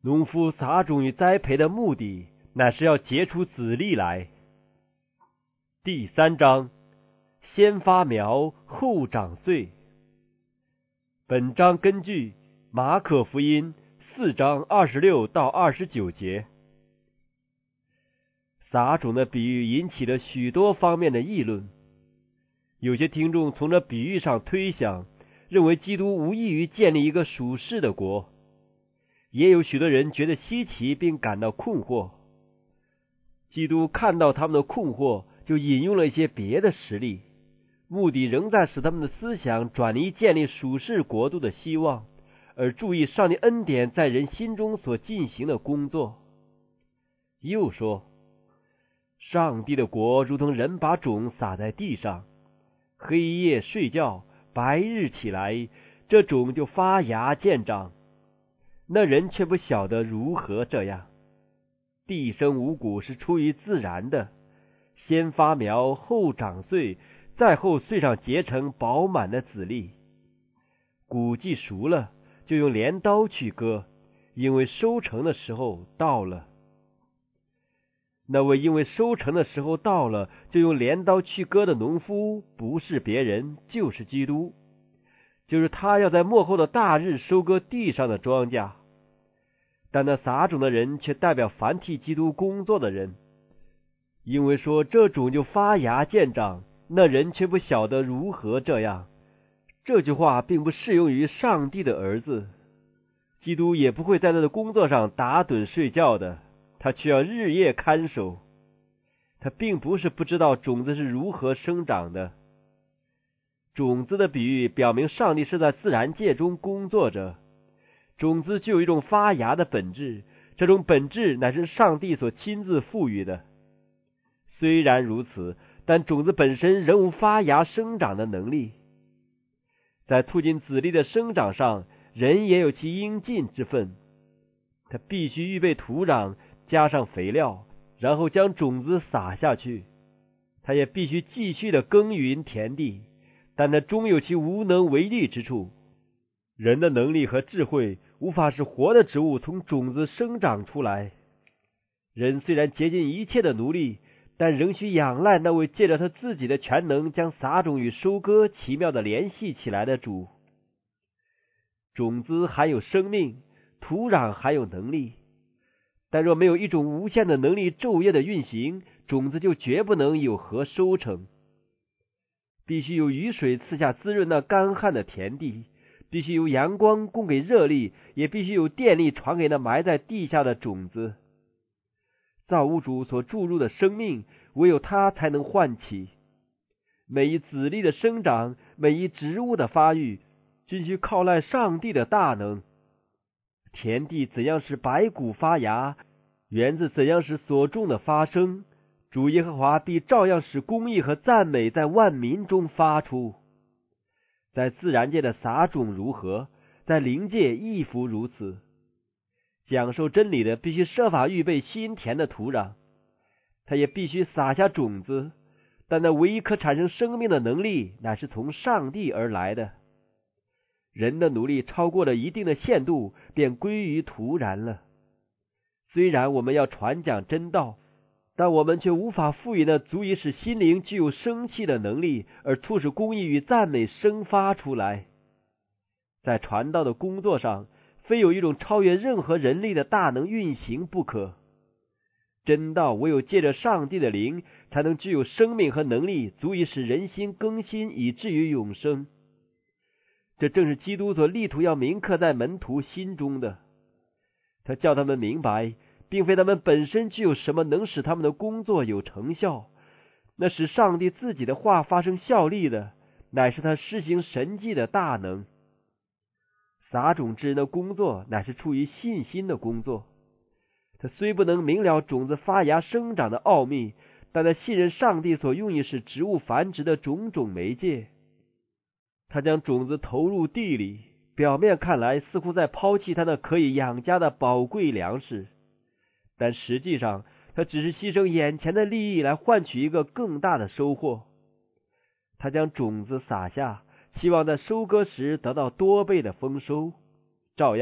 农夫撒种与栽培的目的，乃是要结出子粒来。第3章，先发苗，后长穗。本章根据马可福音4章26到29节。撒种的比喻引起了许多方面的议论。有些听众从这比喻上推想，认为基督无异于建立一个属世的国。也有许多人觉得稀奇，并感到困惑。基督看到他们的困惑，就引用了一些别的实例，目的仍在使他们的思想转移建立属世国度的希望，而注意上帝恩典在人心中所进行的工作。又说，上帝的国如同人把种撒在地上，黑夜睡觉，白日起来，这种就发芽见长。那人却不晓得如何这样。地生五谷是出于自然的，先发苗，后长穗，再后穗上结成饱满的籽粒。谷既熟了，就用镰刀去割，因为收成的时候到了。那位因为收成的时候到了，就用镰刀去割的农夫，不是别人，就是基督。就是他要在末后的大日收割地上的庄稼。但那撒种的人却代表凡替基督工作的人，因为说这种就发芽见长，那人却不晓得如何这样。这句话并不适用于上帝的儿子。基督也不会在他的工作上打盹睡觉的，他需要日夜看守。他并不是不知道种子是如何生长的。种子的比喻表明上帝是在自然界中工作着，种子具有一种发芽的本质，这种本质乃是上帝所亲自赋予的。虽然如此，但种子本身仍无发芽生长的能力。在促进籽粒的生长上，人也有其应尽之分。他必须预备土壤，加上肥料，然后将种子撒下去。他也必须继续的耕耘田地，但他终有其无能为力之处。人的能力和智慧无法使活的植物从种子生长出来。人虽然竭尽一切的努力，但仍需仰赖那位借着他自己的全能将撒种与收割奇妙的联系起来的主。种子含有生命，土壤含有能力，但若没有一种无限的能力昼夜的运行，种子就绝不能有何收成。必须有雨水赐下滋润那干旱的田地，必须有阳光供给热力，也必须有电力传给那埋在地下的种子。造物主所注入的生命，唯有他才能唤起。每一籽粒的生长，每一植物的发育，均需靠赖上帝的大能。田地怎样使白谷发芽，园子怎样使所种的发生，主耶和华必照样使公义和赞美在万民中发出。在自然界的撒种如何，在灵界亦复如此。讲授真理的必须设法预备新田的土壤，他也必须撒下种子，但那唯一可产生生命的能力，乃是从上帝而来的。人的努力超过了一定的限度，便归于徒然了。虽然我们要传讲真道，但我们却无法赋予那足以使心灵具有生气的能力，而促使公义与赞美生发出来。在传道的工作上，非有一种超越任何人力的大能运行不可。真道唯有借着上帝的灵，才能具有生命和能力，足以使人心更新，以至于永生。这正是基督所力图要铭刻在门徒心中的。他叫他们明白，并非他们本身具有什么能使他们的工作有成效，那使上帝自己的话发生效力的，乃是他施行神迹的大能。撒种之人的工作乃是出于信心的工作。他虽不能明了种子发芽生长的奥秘，但他信任上帝所用意使植物繁殖的种种媒介。他将种子投入地里，表面看来似乎在抛弃他那可以养家的宝贵粮食，但实际上他只是牺牲眼前的利益来换取一个更大的收获。他将种子撒下，希望在收割时得到多倍的丰收。照样，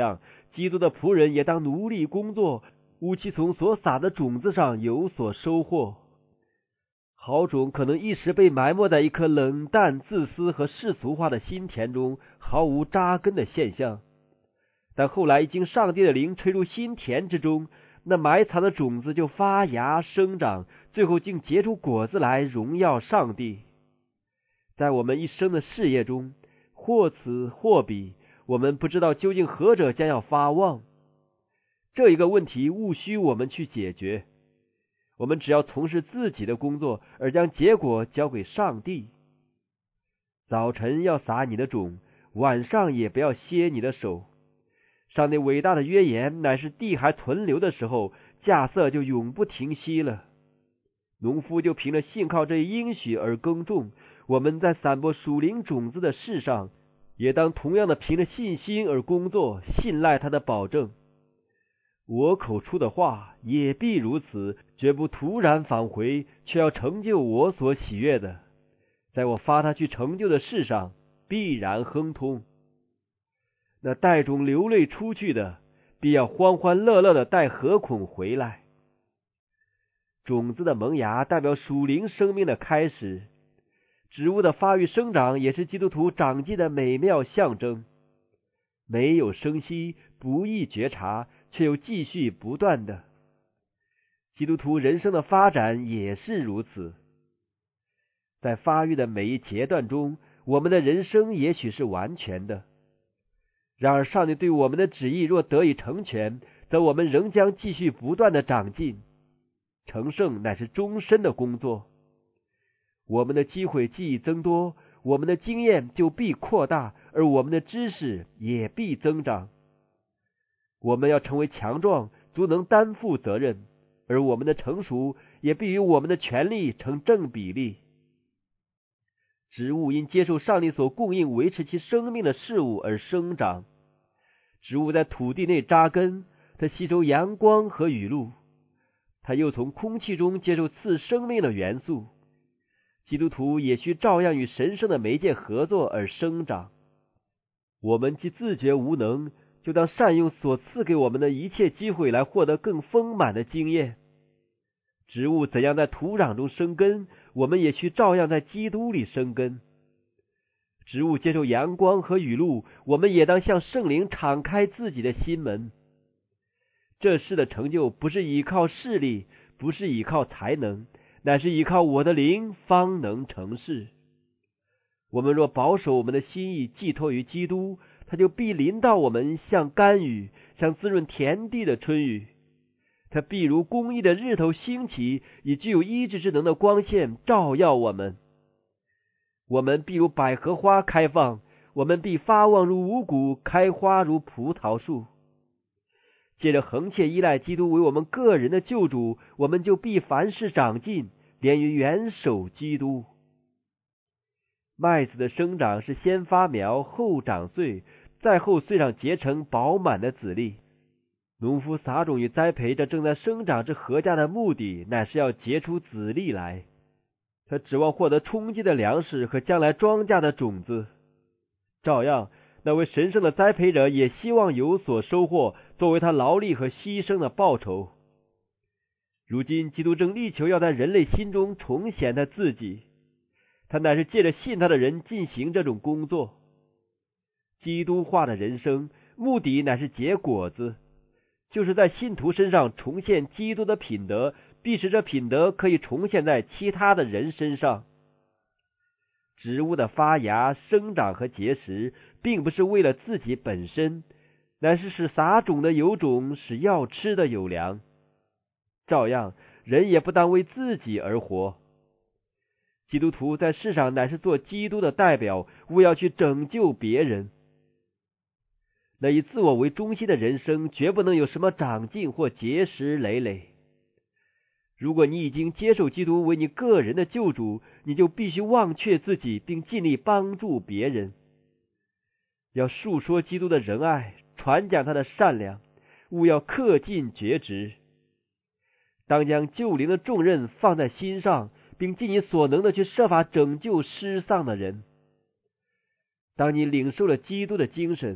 基督的仆人也当努力工作，务其从所撒的种子上有所收获。好种可能一时被埋没在一颗冷淡、自私和世俗化的心田中，毫无扎根的现象，但后来经上帝的灵吹入心田之中，那埋藏的种子就发芽生长，最后竟结出果子来，荣耀上帝。在我们一生的事业中，或此或彼，我们不知道究竟何者将要发旺。这一个问题务须我们去解决。我们只要从事自己的工作，而将结果交给上帝。早晨要撒你的种，晚上也不要歇你的手。上帝伟大的约言乃是地还存留的时候，稼穑就永不停息了。农夫就凭着信靠这应许而耕种，我们在散播属灵种子的事上，也当同样的凭着信心而工作，信赖他的保证。我口出的话也必如此，绝不突然返回，却要成就我所喜悦的，在我发他去成就的事上必然亨通。那带种流泪出去的，必要欢欢乐乐的带禾捆回来。种子的萌芽代表属灵生命的开始，植物的发育生长也是基督徒长进的美妙象征。没有生息，不易觉察，却又继续不断的。基督徒人生的发展也是如此。在发育的每一阶段中，我们的人生也许是完全的。然而上帝对我们的旨意若得以成全，则我们仍将继续不断的长进。成圣乃是终身的工作。我们的机会既增多，我们的经验就必扩大，而我们的知识也必增长。我们要成为强壮，足能担负责任，而我们的成熟也必与我们的权力成正比例。植物因接受上帝所供应维持其生命的事物而生长。植物在土地内扎根，它吸收阳光和雨露，它又从空气中接受赐生命的元素。基督徒也需照样与神圣的媒介合作而生长。我们既自觉无能，就当善用所赐给我们的一切机会来获得更丰满的经验。植物怎样在土壤中生根，我们也需照样在基督里生根。植物接受阳光和雨露，我们也当向圣灵敞开自己的心门。这事的成就不是依靠势力，不是依靠才能，乃是依靠我的灵方能成事。我们若保守我们的心意寄托于基督，他就必临到我们，像甘雨，像滋润田地的春雨。他必如公义的日头兴起，以具有医治之能的光线照耀我们。我们必如百合花开放，我们必发旺如五谷，开花如葡萄树。借着恒切依赖基督为我们个人的救主，我们就必凡事长进，连于元首基督。麦子的生长是先发苗，后长穗，再后穗上结成饱满的籽粒。农夫撒种与栽培这正在生长之禾稼的目的，乃是要结出籽粒来。他指望获得充饥的粮食和将来庄稼的种子。照样，那位神圣的栽培者也希望有所收获，作为他劳力和牺牲的报酬。如今基督正力求要在人类心中重显他自己，他乃是借着信他的人进行这种工作。基督化的人生目的乃是结果子，就是在信徒身上重现基督的品德，必使这品德可以重现在其他的人身上。植物的发芽、生长和结实，并不是为了自己本身，乃是使撒种的有种，使要吃的有粮。照样，人也不当为自己而活。基督徒在世上乃是做基督的代表，务要去拯救别人。那以自我为中心的人生，绝不能有什么长进或结实累累。如果你已经接受基督为你个人的救主，你就必须忘却自己，并尽力帮助别人。要述说基督的仁爱，传讲他的善良，务要恪尽厥职。当将救灵的重任放在心上，并尽你所能的去设法拯救失丧的人。当你领受了基督的精神，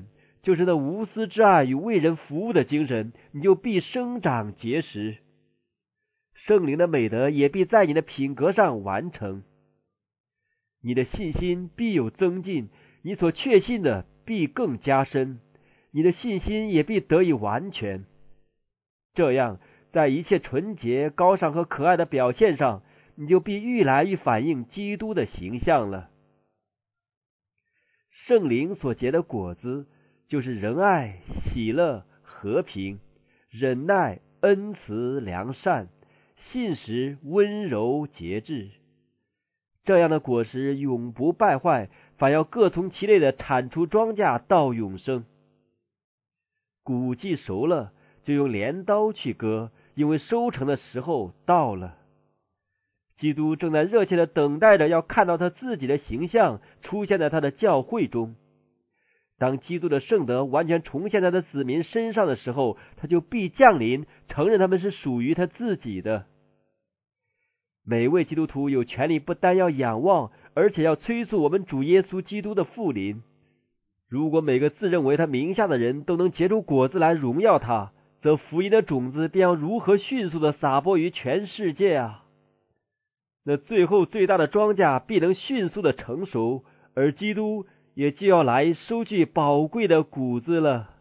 就是那无私之爱与为人服务的精神，你就必生长结实。圣灵的美德也必在你的品格上完成。你的信心必有增进，你所确信的必更加深，你的信心也必得以完全。这样，在一切纯洁、高尚和可爱的表现上，你就必愈来愈反映基督的形象了。圣灵所结的果子，就是仁爱、喜乐、和平、忍耐、恩慈、良善、信实、温柔、节制。这样的果实永不败坏，反要各从其类的产出庄稼到永生。谷既熟了，就用镰刀去割，因为收成的时候到了。基督正在热切的等待着要看到他自己的形象出现在他的教会中。当基督的圣德完全重现在他的子民身上的时候，他就必降临，承认他们是属于他自己的。每位基督徒有权利不单要仰望，而且要催促我们主耶稣基督的复临。如果每个自认为他名下的人都能结出果子来荣耀他，则福音的种子便要如何迅速的撒播于全世界啊！那最后最大的庄稼必能迅速的成熟，而基督也就要来收据宝贵的谷子了。